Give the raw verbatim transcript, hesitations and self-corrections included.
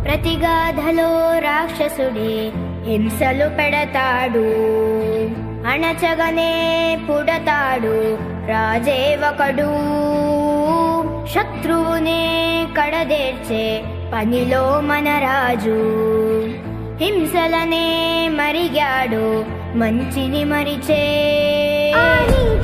ప్రతిగాధలో రాక్షసుడే హింసలు పెడతాడు, అణచగనే పుడతాడు రాజే ఒకడు. శత్రువునే కడదేర్చే పనిలో మన రాజు, హింసలనే మరిగాడు మంచిని మరిచే.